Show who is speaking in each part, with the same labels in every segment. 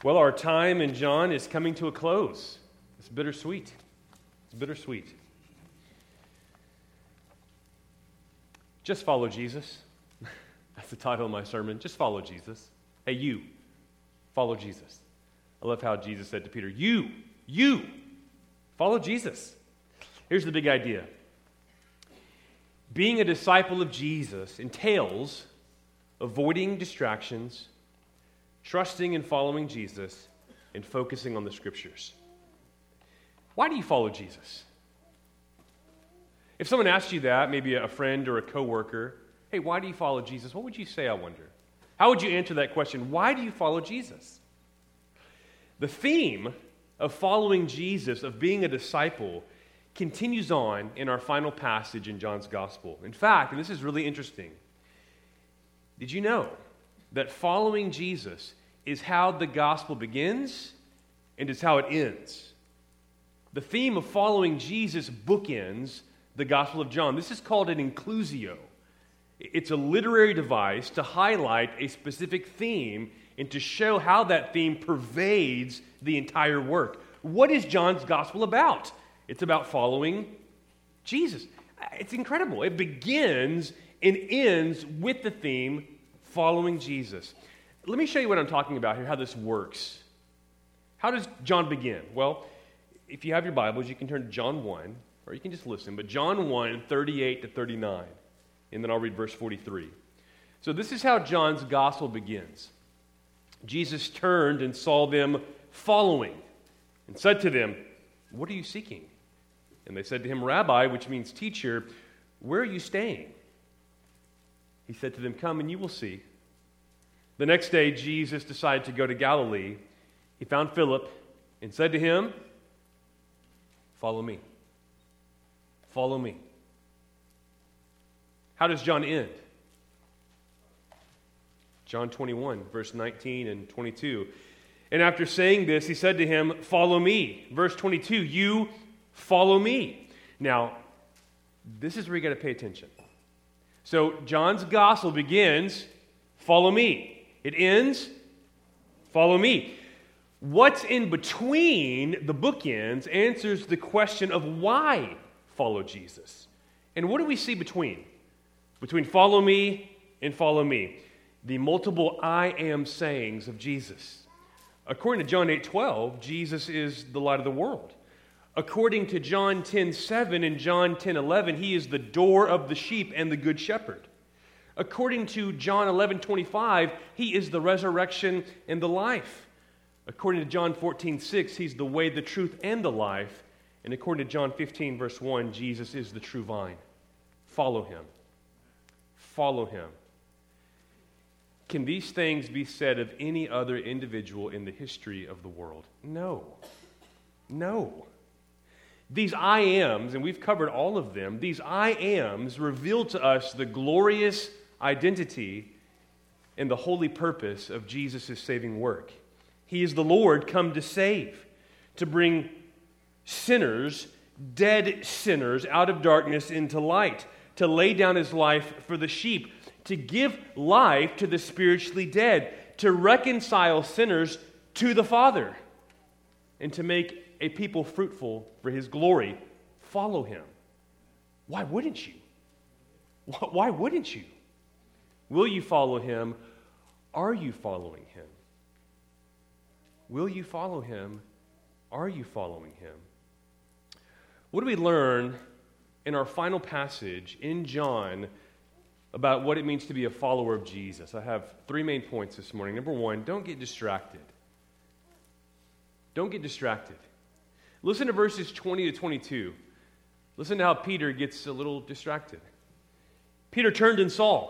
Speaker 1: Well, our time in John is coming to a close. It's bittersweet. It's bittersweet. Just follow Jesus. That's the title of my sermon. Just follow Jesus. Hey, you, follow Jesus. I love how Jesus said to Peter, you, follow Jesus. Here's the big idea. Being a disciple of Jesus entails avoiding distractions, trusting and following Jesus, and focusing on the Scriptures. Why do you follow Jesus? If someone asked you that, maybe a friend or a coworker, hey, why do you follow Jesus? What would you say, I wonder? How would you answer that question? Why do you follow Jesus? The theme of following Jesus, of being a disciple, continues on in our final passage in John's Gospel. In fact, and this is really interesting, did you know that following Jesus is how the Gospel begins and is how it ends? The theme of following Jesus bookends the Gospel of John. This is called an inclusio. It's a literary device to highlight a specific theme and to show how that theme pervades the entire work. What is John's Gospel about? It's about following Jesus. It's incredible. It begins and ends with the theme following Jesus. Let me show you what I'm talking about here, how this works. How does John begin? Well, if you have your Bibles, you can turn to John 1, or you can just listen, but John 1, 38 to 39, and then I'll read verse 43. So this is how John's gospel begins. Jesus turned and saw them following and said to them, "What are you seeking?" And they said to him, "Rabbi," which means teacher, "where are you staying?" He said to them, "Come and you will see." The next day, Jesus decided to go to Galilee. He found Philip and said to him, "Follow me. Follow me." How does John end? John 21, verse 19 and 22. And after saying this, he said to him, "Follow me." Verse 22, "You follow me." Now, this is where you got to pay attention. So, John's gospel begins, "Follow me." It ends, "Follow me." What's in between the bookends answers the question of why follow Jesus. And what do we see between follow me and follow me? The multiple I am sayings of Jesus. According to John 8:12, Jesus is the light of the world. According to John 10:7 and John 10:11, he is the door of the sheep and the good shepherd. According to John 11:25, he is the resurrection and the life. According to John 14:6, he's the way, the truth, and the life. And according to John 15, verse 1, Jesus is the true vine. Follow him. Follow him. Can these things be said of any other individual in the history of the world? No. No. These I ams, and we've covered all of them, these I ams reveal to us the glorious identity and the holy purpose of Jesus' saving work. He is the Lord come to save, to bring sinners, dead sinners, out of darkness into light, to lay down his life for the sheep, to give life to the spiritually dead, to reconcile sinners to the Father, and to make a people fruitful for his glory. Follow him. Why wouldn't you? Why wouldn't you? Will you follow him? Are you following him? Will you follow him? Are you following him? What do we learn in our final passage in John about what it means to be a follower of Jesus? I have three main points this morning. Number one, don't get distracted. Don't get distracted. Listen to verses 20 to 22. Listen to how Peter gets a little distracted. Peter turned and saw.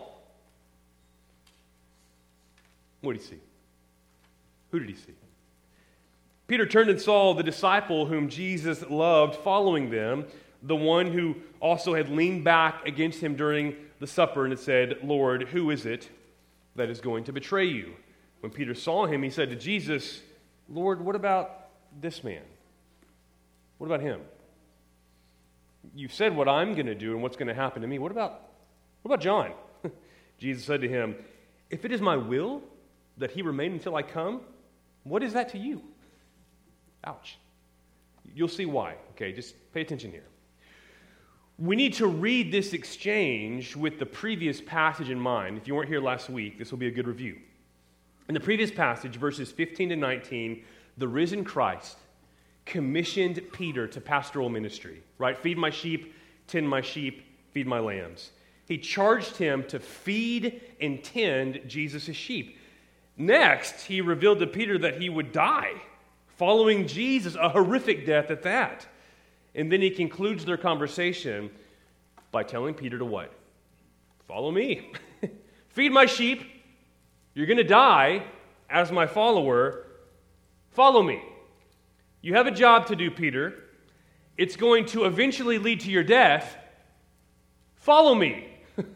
Speaker 1: What did he see? Who did he see? Peter turned and saw the disciple whom Jesus loved following them, the one who also had leaned back against him during the supper and had said, "Lord, who is it that is going to betray you?" When Peter saw him, he said to Jesus, "Lord, what about this man? What about him? You've said what I'm going to do and what's going to happen to me. What about John?" Jesus said to him, "If it is my will that he remain until I come, What is that to you? Ouch. You'll see why. Okay, just pay attention here. We need to read this exchange with the previous passage in mind. If you weren't here last week, this will be a good review. In the previous passage, verses 15 to 19, the risen Christ commissioned Peter to pastoral ministry, right? Feed my sheep, tend my sheep, feed my lambs. He charged him to feed and tend Jesus' sheep. Next, he revealed to Peter that he would die, following Jesus, a horrific death at that. And then he concludes their conversation by telling Peter to what? Follow me. Feed my sheep. You're going to die as my follower. Follow me. You have a job to do, Peter. It's going to eventually lead to your death. Follow me.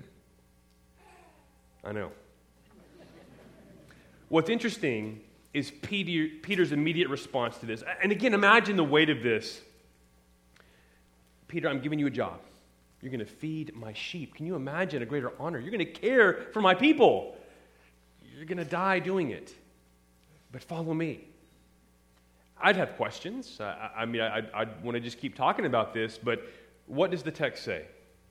Speaker 1: I know. What's interesting is Peter's immediate response to this. And again, imagine the weight of this. Peter, I'm giving you a job. You're going to feed my sheep. Can you imagine a greater honor? You're going to care for my people. You're going to die doing it. But follow me. I'd have questions. I'd want to just keep talking about this, but what does the text say?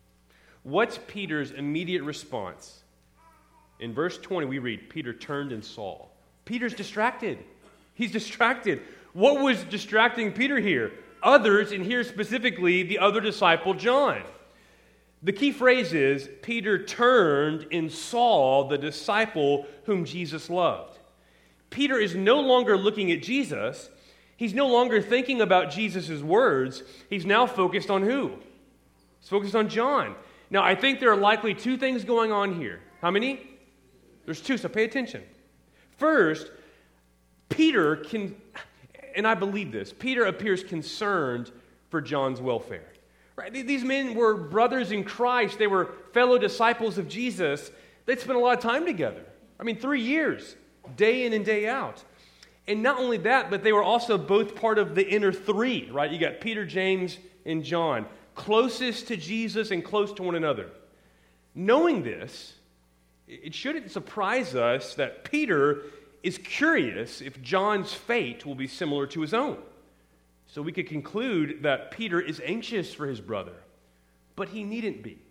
Speaker 1: What's Peter's immediate response? In verse 20, we read, Peter turned and saw. Peter's distracted. He's distracted. What was distracting Peter here? Others, and here specifically, the other disciple, John. The key phrase is, Peter turned and saw the disciple whom Jesus loved. Peter is no longer looking at Jesus. He's no longer thinking about Jesus' words. He's now focused on who? He's focused on John. Now, I think there are likely two things going on here. How many? There's two, so pay attention. First, Peter can, and I believe this, Peter appears concerned for John's welfare. Right? These men were brothers in Christ. They were fellow disciples of Jesus. They'd spent a lot of time together. 3 years, day in and day out. And not only that, but they were also both part of the inner three, right? You got Peter, James, and John, closest to Jesus and close to one another. Knowing this, it shouldn't surprise us that Peter is curious if John's fate will be similar to his own. So we could conclude that Peter is anxious for his brother, but he needn't be.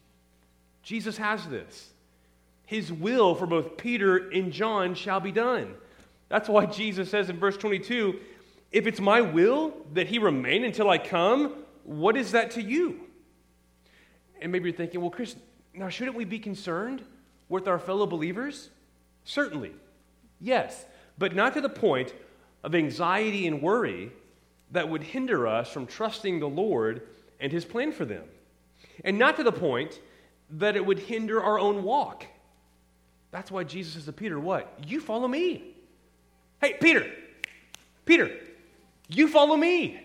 Speaker 1: Jesus has this. His will for both Peter and John shall be done. That's why Jesus says in verse 22, if it's my will that he remain until I come, what is that to you? And maybe you're thinking, well, Chris, now shouldn't we be concerned with our fellow believers? Certainly, yes, but not to the point of anxiety and worry that would hinder us from trusting the Lord and his plan for them. And not to the point that it would hinder our own walk. That's why Jesus says to Peter, what? You follow me. Hey, Peter, you follow me.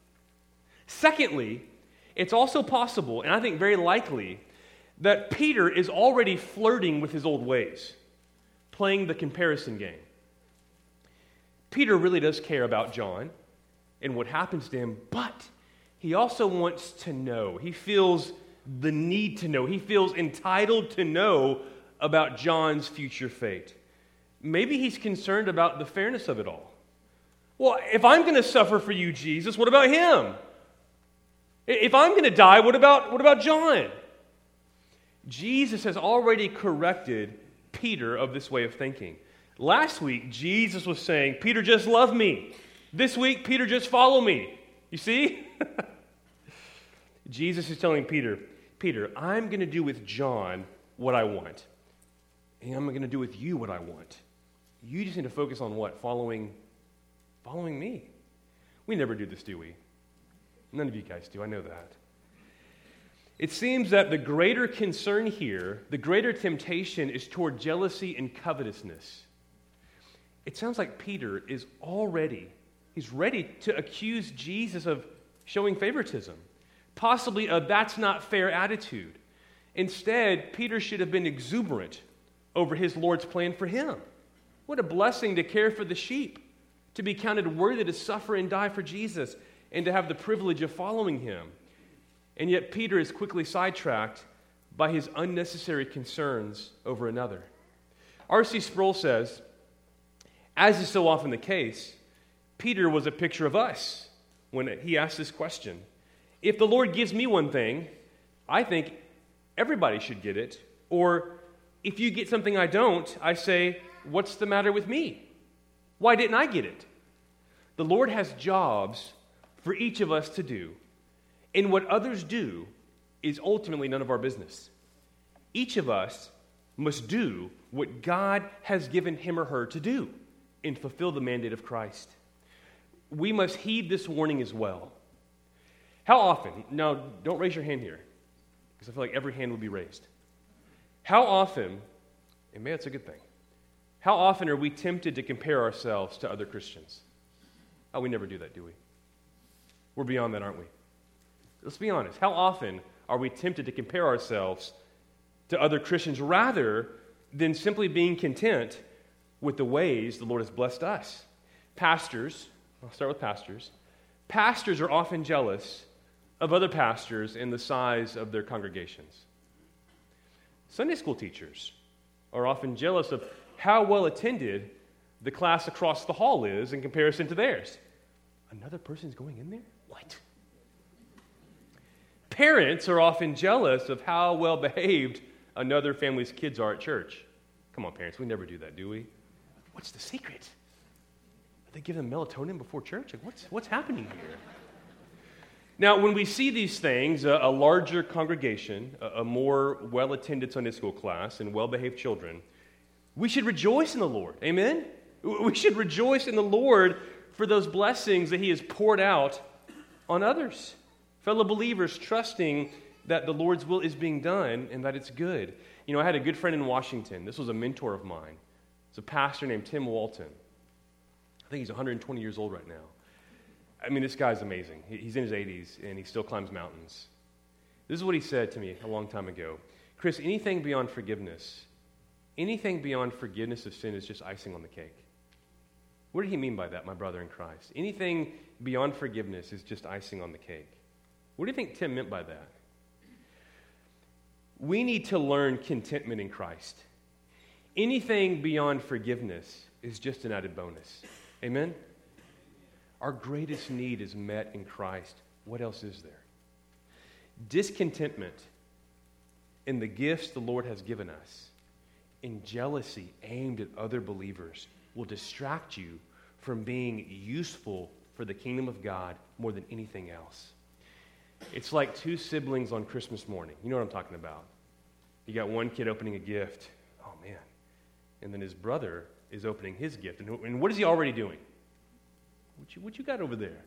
Speaker 1: Secondly, it's also possible, and I think very likely, that Peter is already flirting with his old ways, playing the comparison game. Peter really does care about John and what happens to him, but he also wants to know. He feels the need to know. He feels entitled to know about John's future fate. Maybe he's concerned about the fairness of it all. Well, if I'm going to suffer for you, Jesus, what about him? If I'm going to die, what about John? Jesus has already corrected Peter of this way of thinking. Last week, Jesus was saying, Peter, just love me. This week, Peter, just follow me. You see? Jesus is telling Peter, I'm going to do with John what I want. And I'm going to do with you what I want. You just need to focus on what? Following me. We never do this, do we? None of you guys do. I know that. It seems that the greater concern here, the greater temptation is toward jealousy and covetousness. It sounds like Peter is he's ready to accuse Jesus of showing favoritism. Possibly a that's not fair attitude. Instead, Peter should have been exuberant over his Lord's plan for him. What a blessing to care for the sheep, to be counted worthy to suffer and die for Jesus, and to have the privilege of following him. And yet Peter is quickly sidetracked by his unnecessary concerns over another. R.C. Sproul says, As is so often the case, Peter was a picture of us when he asked this question. If the Lord gives me one thing, I think everybody should get it. Or if you get something I don't, I say, what's the matter with me? Why didn't I get it? The Lord has jobs for each of us to do, and what others do is ultimately none of our business. Each of us must do what God has given him or her to do and fulfill the mandate of Christ. We must heed this warning as well. How often, now don't raise your hand here, because I feel like every hand will be raised. How often, and maybe that's a good thing, how often are we tempted to compare ourselves to other Christians? Oh, we never do that, do we? We're beyond that, aren't we? Let's be honest. How often are we tempted to compare ourselves to other Christians rather than simply being content with the ways the Lord has blessed us? Pastors, I'll start with pastors. Pastors are often jealous of other pastors in the size of their congregations. Sunday school teachers are often jealous of how well attended the class across the hall is in comparison to theirs. Another person's going in there? What? Parents are often jealous of how well behaved another family's kids are at church. Come on, parents, we never do that, do we? What's the secret? Do they give them melatonin before church? Like, what's happening here? Now, when we see these things, a larger congregation, a more well-attended Sunday school class, and well-behaved children, we should rejoice in the Lord. Amen? We should rejoice in the Lord for those blessings that he has poured out on others. Fellow believers trusting that the Lord's will is being done and that it's good. You know, I had a good friend in Washington. This was a mentor of mine. It's a pastor named Tim Walton. I think he's 120 years old right now. I mean, this guy's amazing. He's in his 80s, and he still climbs mountains. This is what he said to me a long time ago. Chris, anything beyond forgiveness of sin is just icing on the cake. What did he mean by that, my brother in Christ? Anything beyond forgiveness is just icing on the cake. What do you think Tim meant by that? We need to learn contentment in Christ. Anything beyond forgiveness is just an added bonus. Amen? Our greatest need is met in Christ. What else is there? Discontentment in the gifts the Lord has given us and jealousy aimed at other believers will distract you from being useful for the kingdom of God more than anything else. It's like two siblings on Christmas morning. You know what I'm talking about. You got one kid opening a gift. Oh, man. And then his brother is opening his gift. And what is he already doing? What you got over there?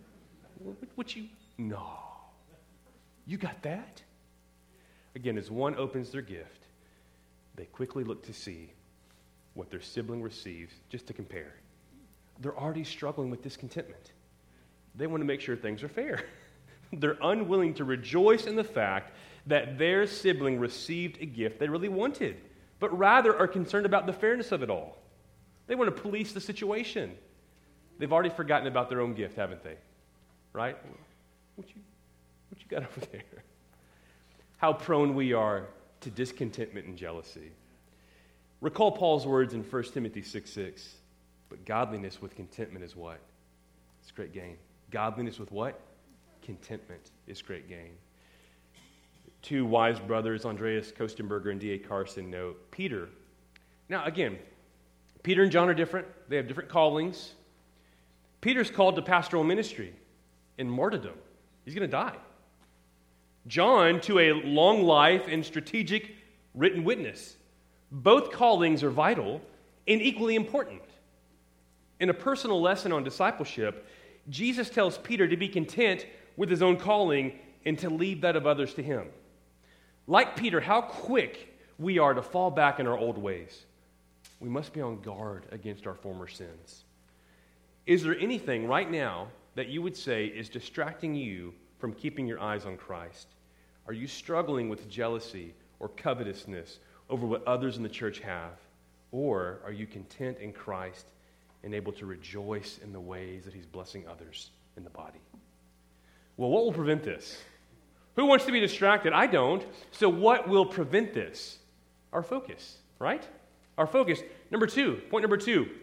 Speaker 1: No. You got that? Again, as one opens their gift, they quickly look to see what their sibling receives just to compare. They're already struggling with discontentment. They want to make sure things are fair. They're unwilling to rejoice in the fact that their sibling received a gift they really wanted, but rather are concerned about the fairness of it all. They want to police the situation. They've already forgotten about their own gift, haven't they? Right? What you got over there? How prone we are to discontentment and jealousy. Recall Paul's words in 1 Timothy 6:6. But godliness with contentment is what? It's great gain. Godliness with what? Contentment is great gain. Two wise brothers, Andreas Kostenberger and D.A. Carson, note Peter. Now, again, Peter and John are different. They have different callings. Peter's called to pastoral ministry in martyrdom. He's going to die. John to a long life and strategic written witness. Both callings are vital and equally important. In a personal lesson on discipleship, Jesus tells Peter to be content with his own calling and to leave that of others to him. Like Peter, how quick we are to fall back in our old ways. We must be on guard against our former sins. Is there anything right now that you would say is distracting you from keeping your eyes on Christ? Are you struggling with jealousy or covetousness over what others in the church have? Or are you content in Christ and able to rejoice in the ways that he's blessing others in the body? Well, what will prevent this? Who wants to be distracted? I don't. So what will prevent this? Our focus, right? Our focus. Point number two.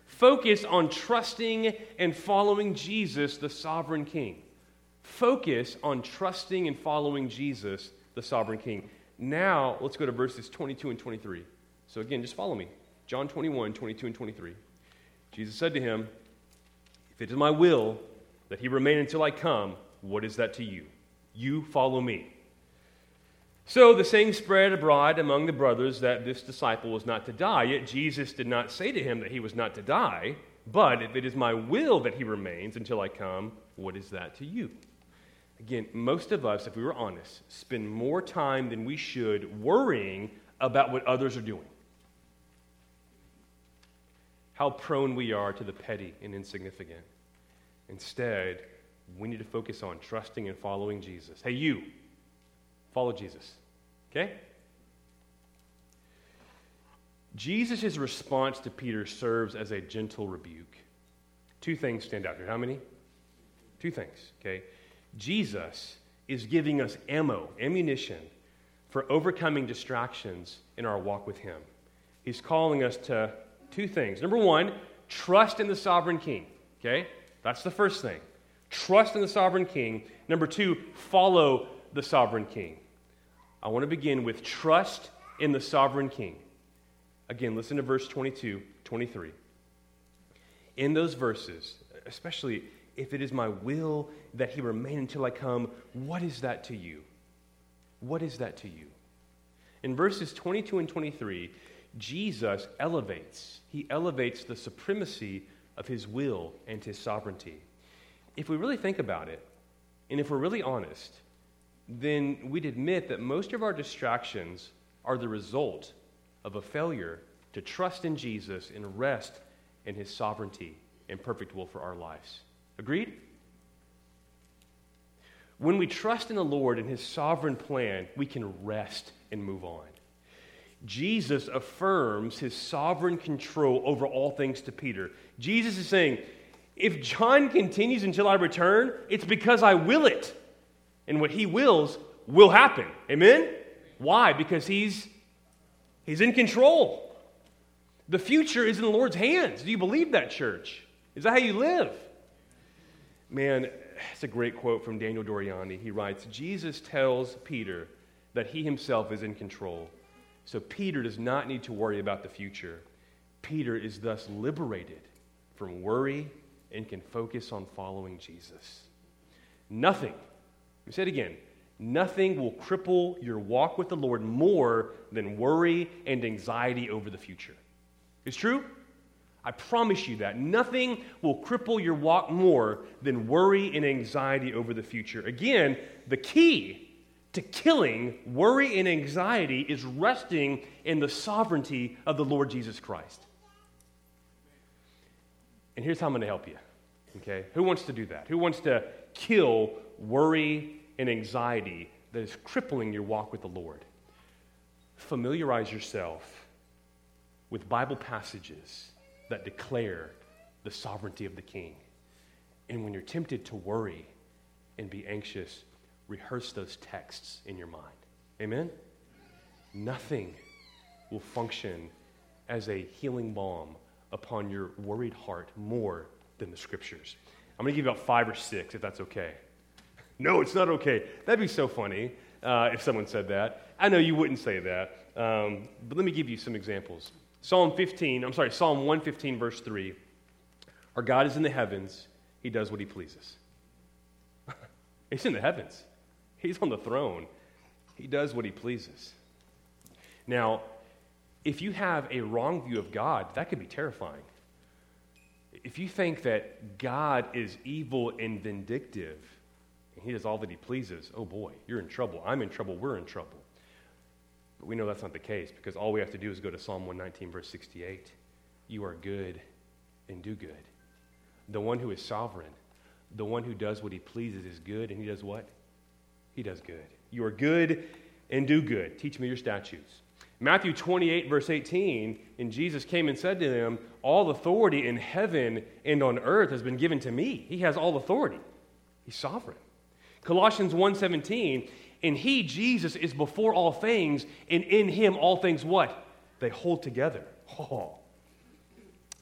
Speaker 1: Focus on trusting and following Jesus, the sovereign King. Focus on trusting and following Jesus, the sovereign King. Now, let's go to verses 22 and 23. So again, just follow me. John 21, 22 and 23. Jesus said to him, "If it is my will that he remain until I come, what is that to you? You follow me." So the saying spread abroad among the brothers that this disciple was not to die. Yet Jesus did not say to him that he was not to die. But if it is my will that he remains until I come, what is that to you? Again, most of us, if we were honest, spend more time than we should worrying about what others are doing. How prone we are to the petty and insignificant. Instead, we need to focus on trusting and following Jesus. Hey, you, follow Jesus, okay? Jesus' response to Peter serves as a gentle rebuke. Two things stand out here. How many? Two things, okay? Jesus is giving us ammunition for overcoming distractions in our walk with him. He's calling us to two things. Number one, trust in the sovereign King, okay? That's the first thing. Trust in the sovereign King. Number two, follow the sovereign King. I want to begin with trust in the sovereign King. Again, listen to verse 22, 23. In those verses, especially if it is my will that he remain until I come, what is that to you? What is that to you? In verses 22 and 23, Jesus elevates the supremacy of his will and his sovereignty. If we really think about it, and if we're really honest, then we'd admit that most of our distractions are the result of a failure to trust in Jesus and rest in his sovereignty and perfect will for our lives. Agreed? When we trust in the Lord and his sovereign plan, we can rest and move on. Jesus affirms his sovereign control over all things to Peter. Jesus is saying, if John continues until I return, it's because I will it. And what he wills will happen. Amen? Why? Because he's in control. The future is in the Lord's hands. Do you believe that, church? Is that how you live? Man, it's a great quote from Daniel Doriani. He writes, Jesus tells Peter that he himself is in control. So Peter does not need to worry about the future. Peter is thus liberated from worry and can focus on following Jesus. Nothing, let me say it again, nothing will cripple your walk with the Lord more than worry and anxiety over the future. It's true? I promise you that. Nothing will cripple your walk more than worry and anxiety over the future. Again, the key to killing worry and anxiety is resting in the sovereignty of the Lord Jesus Christ. And here's how I'm going to help you. Okay? Who wants to do that? Who wants to kill worry and anxiety that is crippling your walk with the Lord? Familiarize yourself with Bible passages that declare the sovereignty of the King. And when you're tempted to worry and be anxious, rehearse those texts in your mind. Amen? Nothing will function as a healing balm upon your worried heart more than the Scriptures. I'm going to give you about 5 or 6, if that's okay. No, it's not okay. That'd be so funny if someone said that. I know you wouldn't say that, but let me give you some examples. Psalm 115, verse 3. Our God is in the heavens. He does what he pleases. He's in the heavens. He's on the throne. He does what he pleases. Now, if you have a wrong view of God, that could be terrifying. If you think that God is evil and vindictive, and he does all that he pleases, oh boy, you're in trouble. I'm in trouble. We're in trouble. But we know that's not the case, because all we have to do is go to Psalm 119, verse 68. You are good and do good. The one who is sovereign, the one who does what he pleases is good, and he does what? He does good. You are good and do good. Teach me your statutes. Matthew 28, verse 18, and Jesus came and said to them, all authority in heaven and on earth has been given to me. He has all authority. He's sovereign. Colossians 1:17, and he, Jesus, is before all things, and in him all things what? They hold together. Oh.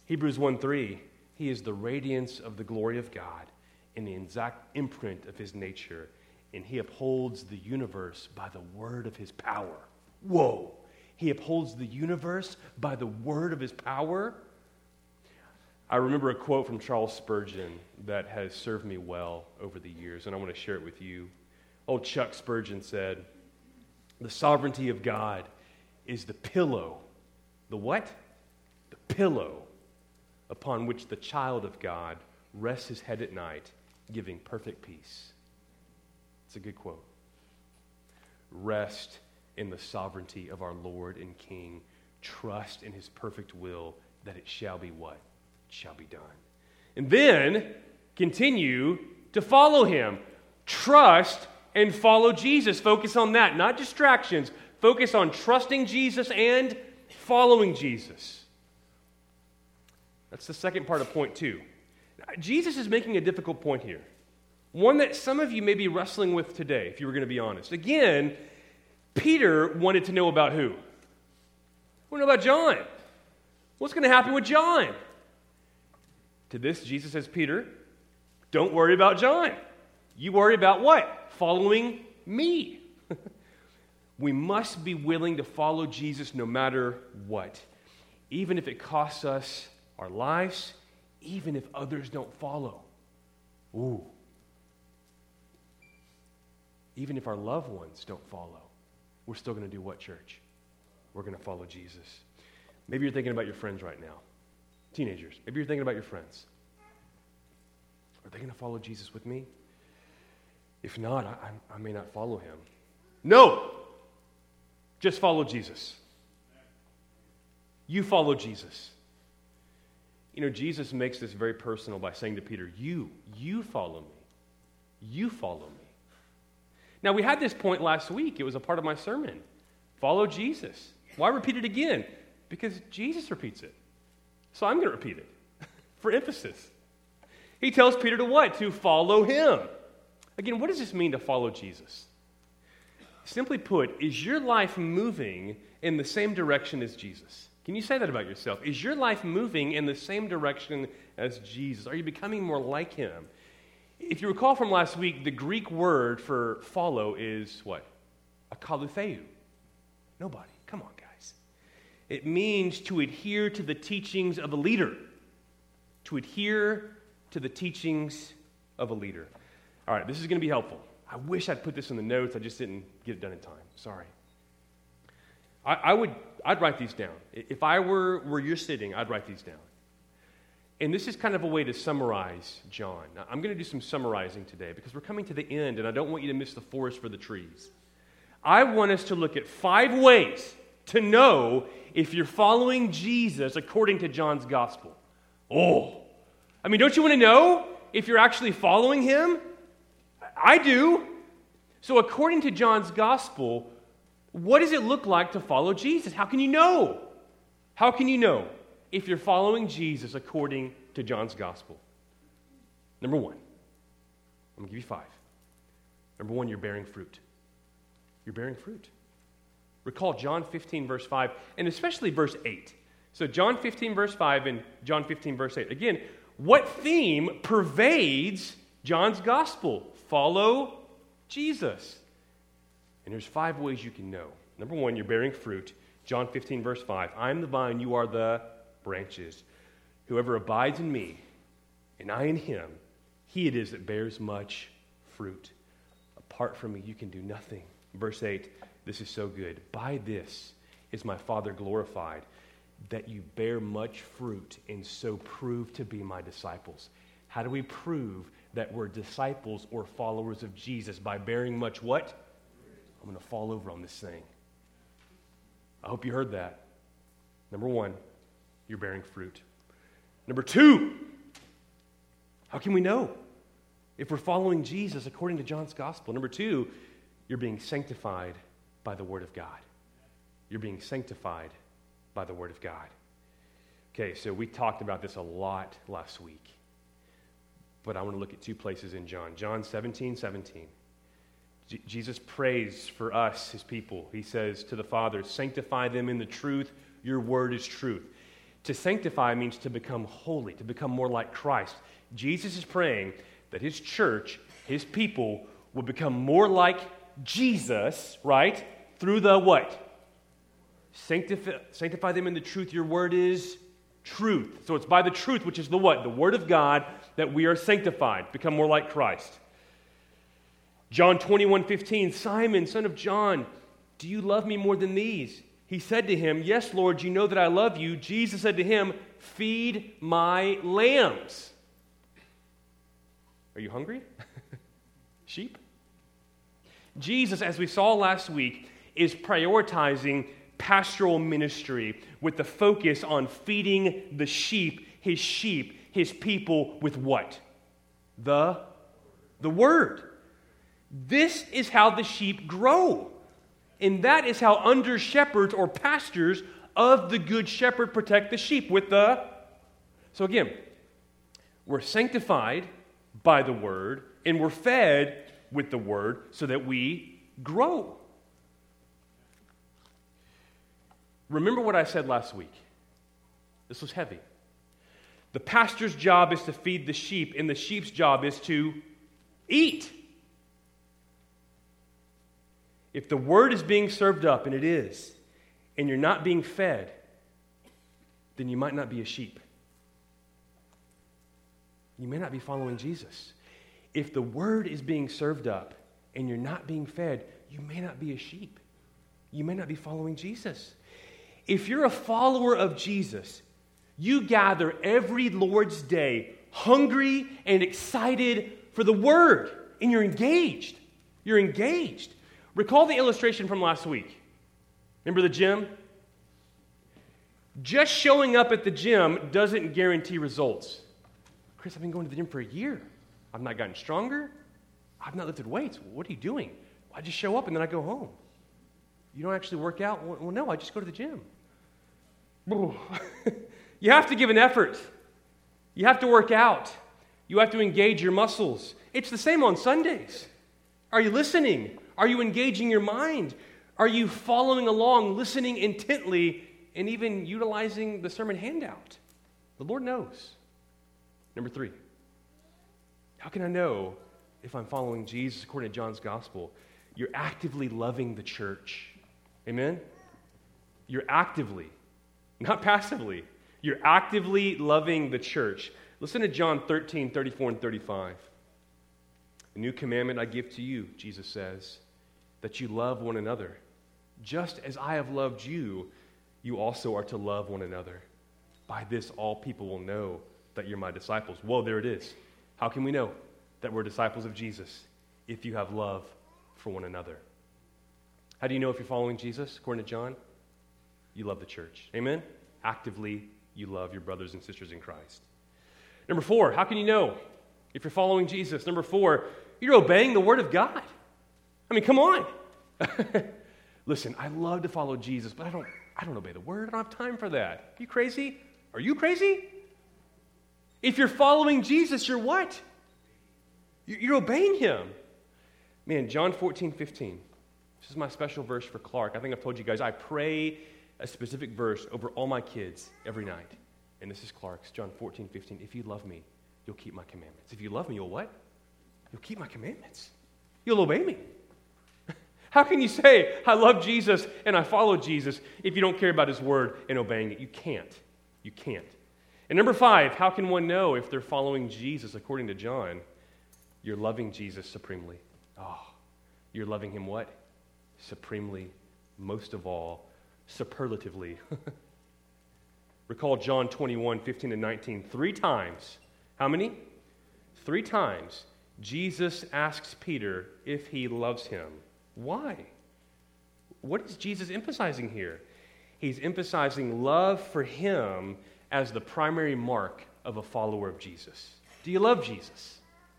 Speaker 1: Hebrews 1:3, he is the radiance of the glory of God and the exact imprint of his nature, and he upholds the universe by the word of his power. Whoa! He upholds the universe by the word of his power? I remember a quote from Charles Spurgeon that has served me well over the years, and I want to share it with you. Old Chuck Spurgeon said, "The sovereignty of God is the pillow." The what? The pillow upon which the child of God rests his head at night, giving perfect peace. It's a good quote. Rest in the sovereignty of our Lord and King. Trust in his perfect will that it shall be what? It shall be done. And then continue to follow him. Trust and follow Jesus. Focus on that, not distractions. Focus on trusting Jesus and following Jesus. That's the second part of point 2. Jesus is making a difficult point here. One that some of you may be wrestling with today, if you were going to be honest. Again, Peter wanted to know about who? We know about John. What's going to happen with John? To this, Jesus says, Peter, don't worry about John. You worry about what? Following me. We must be willing to follow Jesus no matter what, even if it costs us our lives, even if others don't follow. Ooh. Even if our loved ones don't follow, we're still going to do what, church? We're going to follow Jesus. Maybe you're thinking about your friends right now. Teenagers, maybe you're thinking about your friends. Are they going to follow Jesus with me? If not, I may not follow him. No! Just follow Jesus. You follow Jesus. You know, Jesus makes this very personal by saying to Peter, you follow me. You follow me. Now, we had this point last week. It was a part of my sermon. Follow Jesus. Why repeat it again? Because Jesus repeats it. So I'm going to repeat it for emphasis. He tells Peter to what? To follow him. Again, what does this mean to follow Jesus? Simply put, is your life moving in the same direction as Jesus? Can you say that about yourself? Is your life moving in the same direction as Jesus? Are you becoming more like him? If you recall from last week, the Greek word for follow is what? Akalutheu. Nobody. Come on, guys. It means to adhere to the teachings of a leader. To adhere to the teachings of a leader. All right, this is going to be helpful. I wish I'd put this in the notes. I just didn't get it done in time. Sorry. I'd write these down. If I were where you're sitting, I'd write these down. And this is kind of a way to summarize John. Now, I'm going to do some summarizing today because we're coming to the end, and I don't want you to miss the forest for the trees. I want us to look at 5 ways to know if you're following Jesus according to John's gospel. Oh, I mean, don't you want to know if you're actually following him? I do. So according to John's gospel, what does it look like to follow Jesus? How can you know? How can you know if you're following Jesus according to John's gospel? Number 1, I'm going to give you 5. Number 1, you're bearing fruit. You're bearing fruit. Recall John 15, verse 5, and especially verse 8. So John 15, verse 5, and John 15, verse 8. Again, what theme pervades John's gospel? Follow Jesus. And there's 5 ways you can know. Number 1, you're bearing fruit. John 15, verse 5. I am the vine, you are the branches. Whoever abides in me, and I in him, he it is that bears much fruit. Apart from me, you can do nothing. Verse 8, this is so good. By this is my Father glorified, that you bear much fruit and so prove to be my disciples. How do we prove that we're disciples or followers of Jesus? By bearing much what? I'm going to fall over on this thing. I hope you heard that. Number 1, you're bearing fruit. Number 2, how can we know if we're following Jesus according to John's gospel? Number 2, you're being sanctified by the Word of God. You're being sanctified by the Word of God. Okay, so we talked about this a lot last week, but I want to look at 2 places in John. John 17:17. Jesus prays for us, his people. He says to the Father, sanctify them in the truth. Your word is truth. To sanctify means to become holy, to become more like Christ. Jesus is praying that his church, his people, will become more like Jesus, right? Through the what? Sanctify them in the truth. Your word is truth. So it's by the truth, which is the what? The word of God, that we are sanctified, become more like Christ. John 21:15, Simon, son of John, do you love me more than these? He said to him, yes, Lord, you know that I love you. Jesus said to him, feed my lambs. Are you hungry? Sheep? Jesus, as we saw last week, is prioritizing pastoral ministry with the focus on feeding the sheep, his people, with what? The Word. This is how the sheep grow. And that is how under shepherds or pastors of the Good Shepherd protect the sheep with the... So again, we're sanctified by the Word, and we're fed with the Word so that we grow. Remember what I said last week. This was heavy. The pastor's job is to feed the sheep, and the sheep's job is to eat. If the word is being served up, and it is, and you're not being fed, then you might not be a sheep. You may not be following Jesus. If the word is being served up, and you're not being fed, you may not be a sheep. You may not be following Jesus. If you're a follower of Jesus, you gather every Lord's Day hungry and excited for the Word, and you're engaged. You're engaged. Recall the illustration from last week. Remember the gym? Just showing up at the gym doesn't guarantee results. Chris, I've been going to the gym for a year. I've not gotten stronger. I've not lifted weights. What are you doing? I just show up and then I go home. You don't actually work out? Well, no, I just go to the gym. You have to give an effort. You have to work out. You have to engage your muscles. It's the same on Sundays. Are you listening? Are you engaging your mind? Are you following along, listening intently, and even utilizing the sermon handout? The Lord knows. Number 3, how can I know if I'm following Jesus according to John's gospel? You're actively loving the church. Amen? You're actively, not passively. You're actively loving the church. Listen to John 13:34 and 35. A new commandment I give to you, Jesus says, that you love one another. Just as I have loved you, you also are to love one another. By this, all people will know that you're my disciples. Whoa, there it is. How can we know that we're disciples of Jesus? If you have love for one another. How do you know if you're following Jesus? According to John, you love the church. Amen? Actively, you love your brothers and sisters in Christ. Number 4, how can you know if you're following Jesus? Number 4, you're obeying the Word of God. I mean, come on. Listen, I love to follow Jesus, but I don't obey the Word. I don't have time for that. Are you crazy? Are you crazy? If you're following Jesus, you're what? You're obeying Him. Man, John 14:15. This is my special verse for Clark. I think I've told you guys, I pray a specific verse over all my kids every night. And this is Clark's, John 14:15. If you love me, you'll keep my commandments. If you love me, you'll what? You'll keep my commandments. You'll obey me. How can you say, I love Jesus and I follow Jesus if you don't care about His Word and obeying it? You can't. You can't. And number 5, how can one know if they're following Jesus according to John? You're loving Jesus supremely. Oh, you're loving Him what? Supremely, most of all, superlatively. Recall John 21:15 and 19. 3 times. How many? 3 times. Jesus asks Peter if he loves him. Why? What is Jesus emphasizing here? He's emphasizing love for him as the primary mark of a follower of Jesus. Do you love Jesus?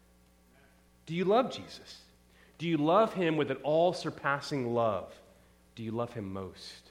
Speaker 1: Do you love Jesus? Do you love Him with an all-surpassing love? Do you love Him most?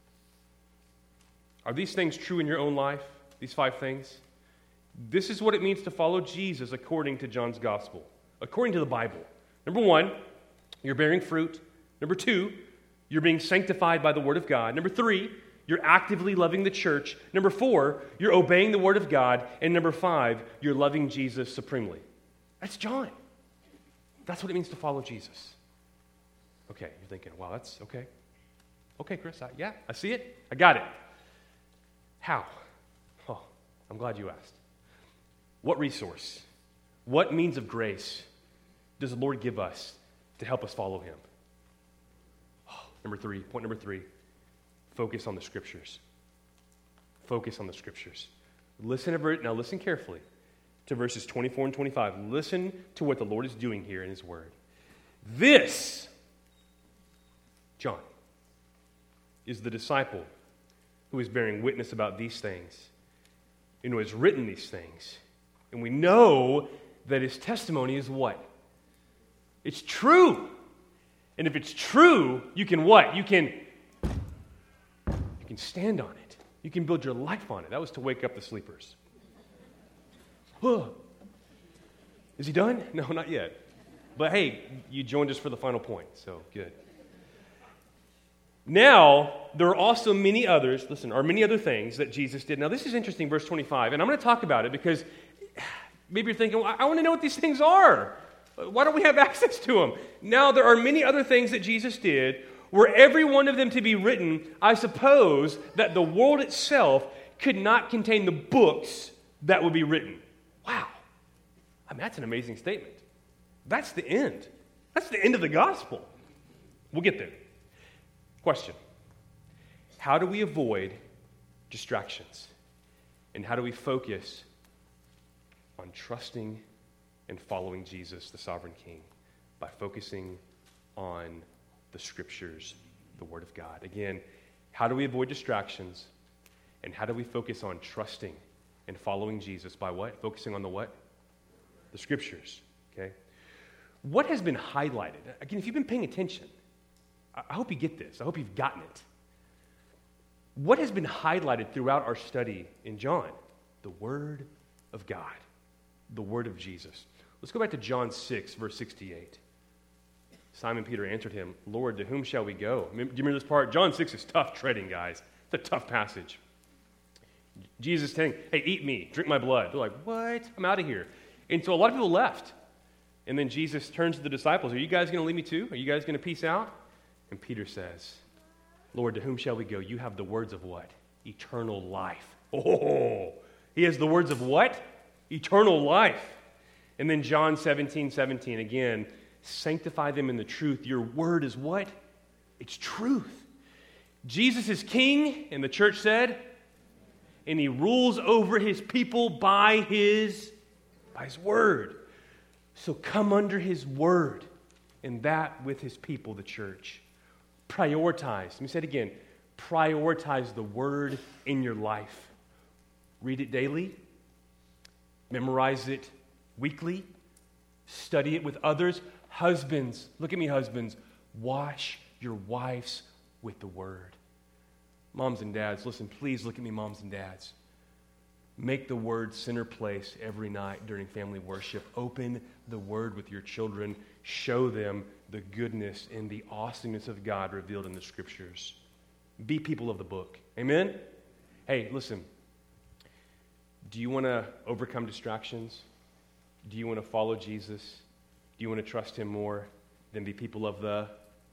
Speaker 1: Are these things true in your own life? These 5 things? This is what it means to follow Jesus according to John's gospel, according to the Bible. Number 1, you're bearing fruit. Number 2, you're being sanctified by the Word of God. Number 3, you're actively loving the church. Number 4, you're obeying the Word of God. And number 5, you're loving Jesus supremely. That's John. That's what it means to follow Jesus. Okay, you're thinking, wow, that's okay. Okay, Chris, I see it. I got it. How? Oh, I'm glad you asked. What resource, what means of grace does the Lord give us to help us follow him? Oh, point number 3, focus on the Scriptures. Focus on the Scriptures. Now listen carefully to verses 24 and 25. Listen to what the Lord is doing here in his word. This, John, is the disciple who is bearing witness about these things and who has written these things. And we know that his testimony is what? It's true. And if it's true, you can what? You can stand on it. You can build your life on it. That was to wake up the sleepers. Is he done? No, not yet. But hey, you joined us for the final point, so good. Now, there are also many other things that Jesus did. Now, this is interesting, verse 25, and I'm going to talk about it because maybe you're thinking, well, I want to know what these things are. Why don't we have access to them? Now, there are many other things that Jesus did. Were every one of them to be written, I suppose that the world itself could not contain the books that would be written. Wow. I mean, that's an amazing statement. That's the end. That's the end of the gospel. We'll get there. Question. How do we avoid distractions? And how do we focus on trusting and following Jesus, the sovereign King, by focusing on the Scriptures, the Word of God? Again, how do we avoid distractions? And how do we focus on trusting and following Jesus by what? Focusing on the what? The Scriptures, okay? What has been highlighted? Again, if you've been paying attention, I hope you get this. I hope you've gotten it. What has been highlighted throughout our study in John? The Word of God, the Word of Jesus. Let's go back to John 6, verse 68. Simon Peter answered him, Lord, to whom shall we go? Do you remember this part? John 6 is tough treading, guys. It's a tough passage. Jesus is saying, hey, eat me, drink my blood. They're like, what? I'm out of here. And so a lot of people left. And then Jesus turns to the disciples, are you guys going to leave me too? Are you guys going to peace out? And Peter says, Lord, to whom shall we go? You have the words of what? Eternal life. Oh, he has the words of what? Eternal life. And then John 17:17 again, sanctify them in the truth. Your word is what? It's truth. Jesus is king, and the church said, and he rules over his people by his word. So come under his word, and that with his people, the church. Prioritize. Let me say it again. Prioritize the word in your life. Read it daily. Memorize it weekly. Study it with others. Husbands, look at me, husbands. Wash your wives with the word. Moms and dads, listen, please look at me, moms and dads. Make the word center place every night during family worship. Open the word with your children. Show them the goodness and the awesomeness of God revealed in the Scriptures. Be people of the book. Amen? Hey, listen. Do you want to overcome distractions? Do you want to follow Jesus? Do you want to trust him more than be people of the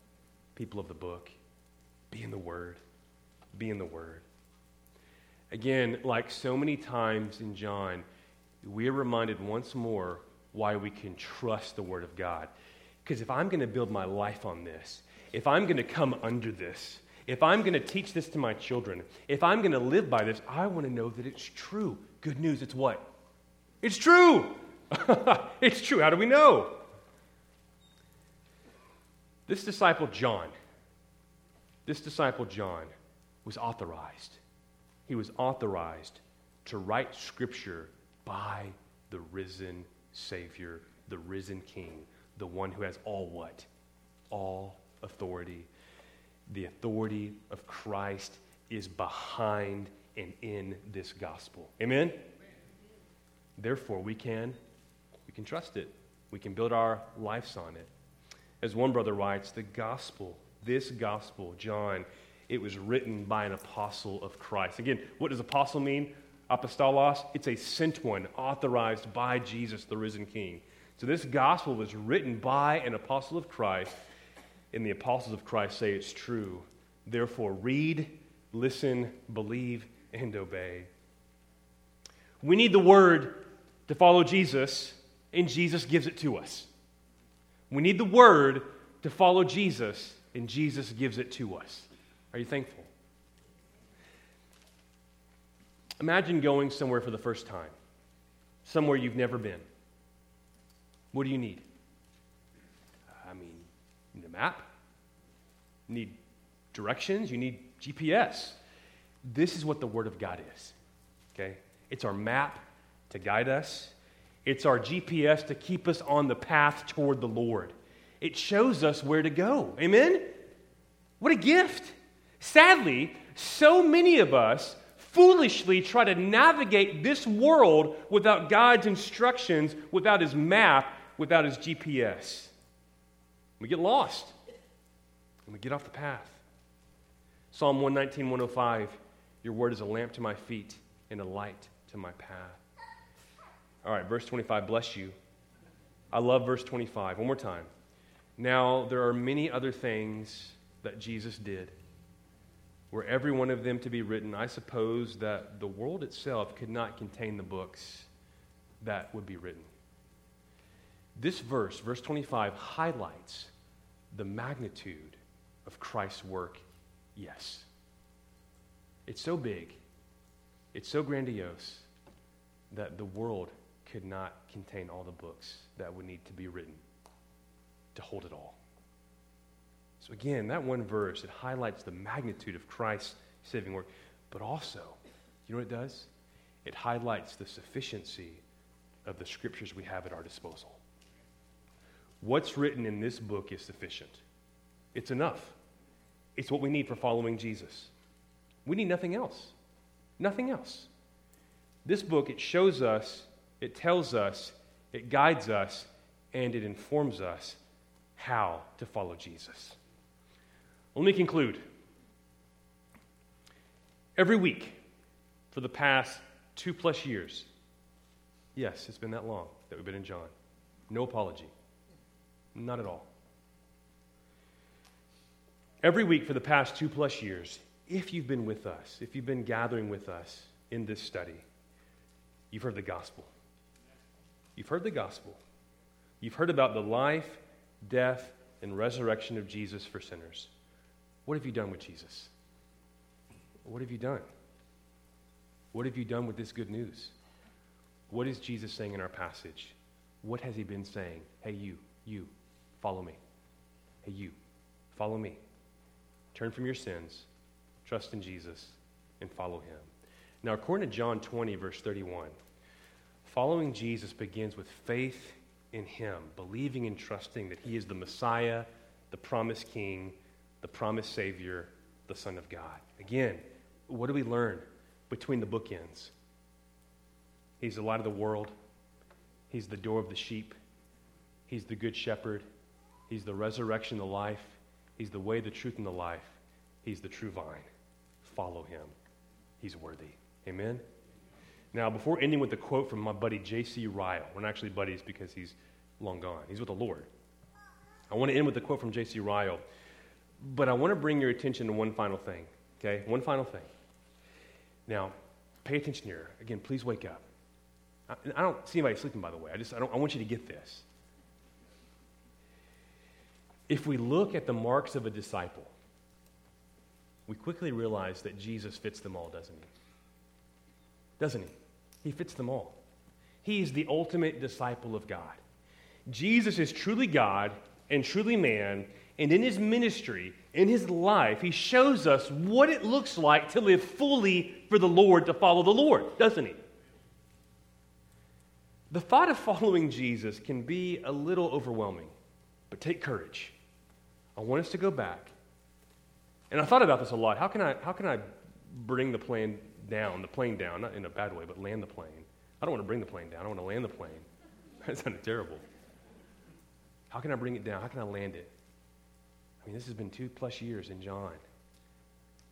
Speaker 1: book? Be in the Word. Be in the Word. Again, like so many times in John, we are reminded once more why we can trust the Word of God. Because if I'm going to build my life on this, if I'm going to come under this, if I'm going to teach this to my children, if I'm going to live by this, I want to know that it's true. Good news, it's what? It's true. It's true. How do we know? This disciple John was authorized. He was authorized to write Scripture by the risen Savior, the risen King, the one who has all what? All authority. The authority of Christ is behind and in this gospel. Amen? Therefore, we can trust it. We can build our lives on it. As one brother writes, this gospel, John, it was written by an apostle of Christ. Again, what does apostle mean? Apostolos, it's a sent one, authorized by Jesus, the risen King. So this gospel was written by an apostle of Christ, and the apostles of Christ say it's true. Therefore, read, listen, believe, and obey. We need the word to follow Jesus, and Jesus gives it to us. We need the word to follow Jesus, and Jesus gives it to us. Are you thankful? Imagine going somewhere for the first time, somewhere you've never been. What do you need? You need a map. You need directions. You need GPS. This is what the Word of God is. Okay? It's our map to guide us. It's our GPS to keep us on the path toward the Lord. It shows us where to go. Amen? What a gift. Sadly, so many of us foolishly try to navigate this world without God's instructions, without His map, without His GPS. We get lost, and we get off the path. Psalm 119, 105, your word is a lamp to my feet and a light to my path. All right, verse 25, bless you. I love verse 25. One more time. Now, there are many other things that Jesus did. Were every one of them to be written, I suppose that the world itself could not contain the books that would be written. This verse, verse 25, highlights the magnitude of Christ's work. Yes. It's so big, it's so grandiose, that the world could not contain all the books that would need to be written to hold it all. So again, that one verse, it highlights the magnitude of Christ's saving work, but also, you know what it does? It highlights the sufficiency of the scriptures we have at our disposal. What's written in this book is sufficient. It's enough. It's what we need for following Jesus. We need nothing else. Nothing else. This book, it shows us, it tells us, it guides us, and it informs us how to follow Jesus. Let me conclude. Every week for the past 2+ years, yes, it's been that long that we've been in John. No apology. Not at all. Every week for the past 2+ years, if you've been with us, if you've been gathering with us in this study, you've heard the gospel. You've heard the gospel. You've heard about the life, death, and resurrection of Jesus for sinners. What have you done with Jesus? What have you done? What have you done with this good news? What is Jesus saying in our passage? What has He been saying? Hey, you, follow me. Hey, you, follow me. Turn from your sins, trust in Jesus, and follow Him. Now, according to John 20, verse 31, following Jesus begins with faith in Him, believing and trusting that He is the Messiah, the promised King, the promised Savior, the Son of God. Again, what do we learn between the bookends? He's the light of the world. He's the door of the sheep. He's the good shepherd. He's the resurrection, the life. He's the way, the truth, and the life. He's the true vine. Follow Him. He's worthy. Amen? Now, before ending with a quote from my buddy J.C. Ryle, we're not actually buddies because he's long gone. He's with the Lord. I want to end with a quote from J.C. Ryle, but I want to bring your attention to one final thing, okay? One final thing. Now, pay attention here. Again, please wake up. I don't see anybody sleeping, by the way. I want you to get this. If we look at the marks of a disciple, we quickly realize that Jesus fits them all, doesn't He? Doesn't He? He fits them all. He is the ultimate disciple of God. Jesus is truly God and truly man, and in His ministry, in His life, He shows us what it looks like to live fully for the Lord, to follow the Lord, doesn't He? The thought of following Jesus can be a little overwhelming, but take courage. I want us to go back. And I thought about this a lot. How can I bring the plane down, not in a bad way, but land the plane? I don't want to bring the plane down. I want to land the plane. That sounded terrible. How can I bring it down? How can I land it? I mean, this has been 2+ years in John.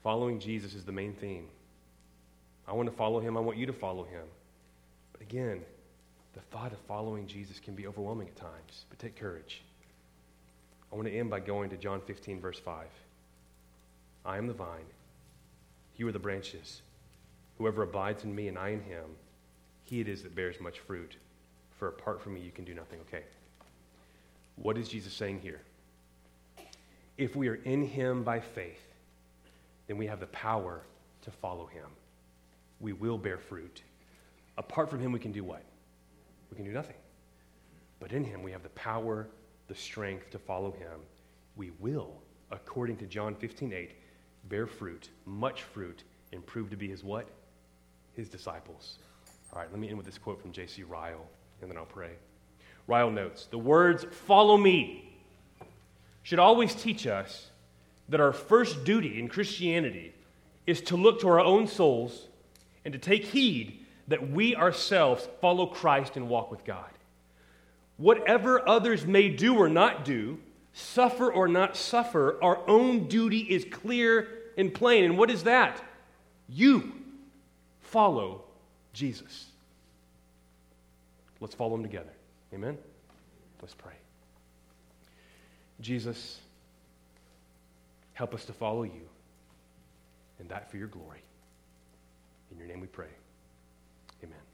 Speaker 1: Following Jesus is the main theme. I want to follow him. I want you to follow him. But again, the thought of following Jesus can be overwhelming at times, but take courage. I want to end by going to John 15, verse 5. I am the vine. You are the branches. Whoever abides in me and I in him, he it is that bears much fruit. For apart from me, you can do nothing. Okay. What is Jesus saying here? If we are in him by faith, then we have the power to follow him. We will bear fruit. Apart from him, we can do what? We can do nothing. But in him, we have the power, the strength to follow him. We will, according to John 15:8, bear fruit, much fruit, and prove to be his what? His disciples. All right, let me end with this quote from J.C. Ryle, and then I'll pray. Ryle notes, the words, "follow me," should always teach us that our first duty in Christianity is to look to our own souls and to take heed that we ourselves follow Christ and walk with God. Whatever others may do or not do, suffer or not suffer, our own duty is clear and plain. And what is that? You follow Jesus. Let's follow him together. Amen? Let's pray. Jesus, help us to follow you, and that for your glory. In your name we pray. Amen.